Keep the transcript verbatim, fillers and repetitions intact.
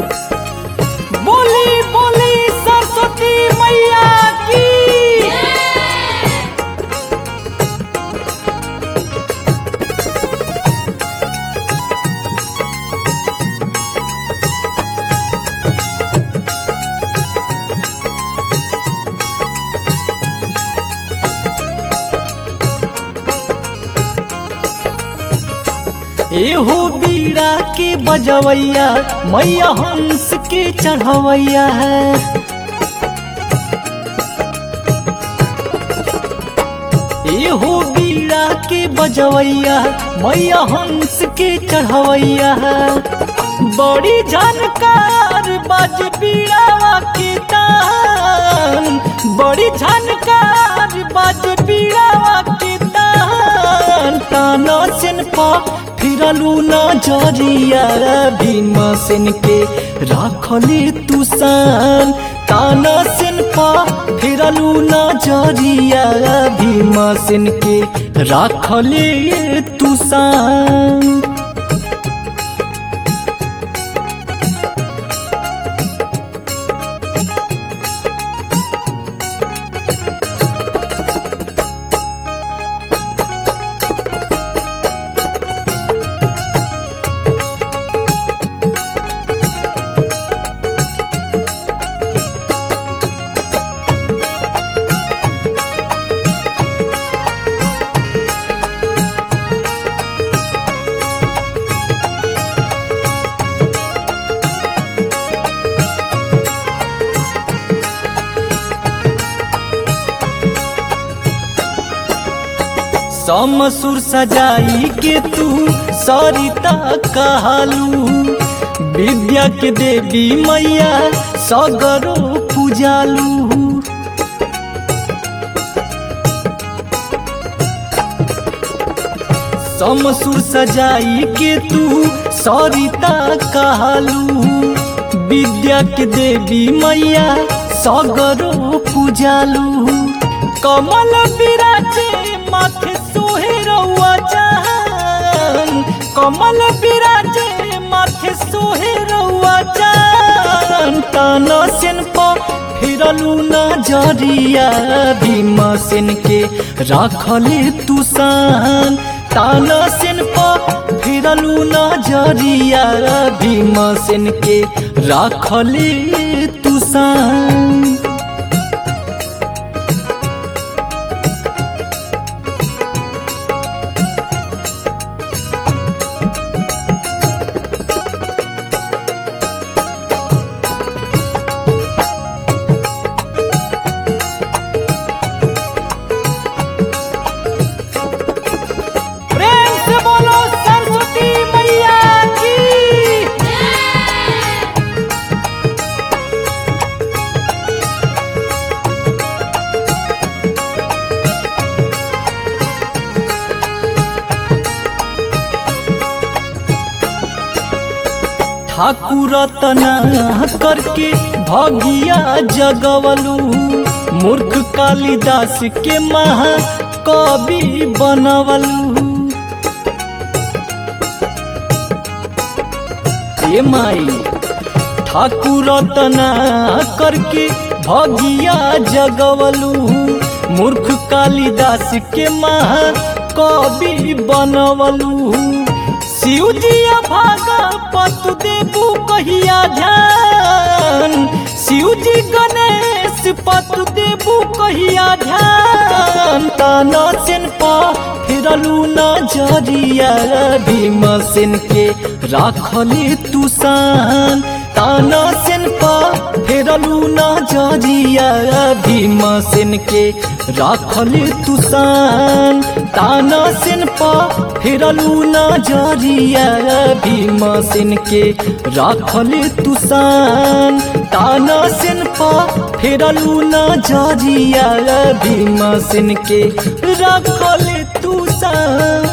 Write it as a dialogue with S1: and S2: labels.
S1: बोली बोली सरस्वती मैया की। एहो बीड़ा के बजवैया मैया हंस के चढ़वैया है। एहो बीड़ा के बजवैया मैया हंस के चढ़वैया है। बड़ी जानकार बाज बीड़ा के तान, बड़ी जानकार बाज बीड़ा के तान। ताना सिन पा फिरलू नजरिया भीमा सेन के राखले तुसान। ताना सेन पा फिरलू नजरिया भीमा सेन के राखले तुसान। समसुर सजाई के तू सरिता कहलू। विद्या के देवी मैया सगरो पूजालू। समसुर सजाई के तू सरिता कहलू। विद्या के देवी मैया सगरो पूजालू। कमल विराजे माथे सोहे रउआ जान, कमल विराजे माथे सोहे रउआ जान। ताना सेन पा फिरलू नजरिया भीमा सेन के राखले तुसान। ताना सेन पा फिरलू नजरिया भीमा सेन के राखले तुसान। ठाकुर तना करके भगिया जगवलू। मूर्ख कालिदास के महा कवि बनवलू। ये माई ठाकुर तना करके भगिया जगवलू। मूर्ख कालिदास के महा कवि बनवलू। शिवजिया भागा पतु देबू कहिया ध्यान। शिवजी गणेश पतु देबू कहिया ध्यान। ताना सेन पा फिरलू नजरिया भीमा सेन के राखले तुसान। ताना सेन पा फिरलू नजरिया भीमा सेन के राखले तुसान। ताना सेन पा फिरलू नजरिया भीमा सेन के राखले तुसान। ताना सेन पा फिरलू नजरिया भीमा सेन के राखले तुसान।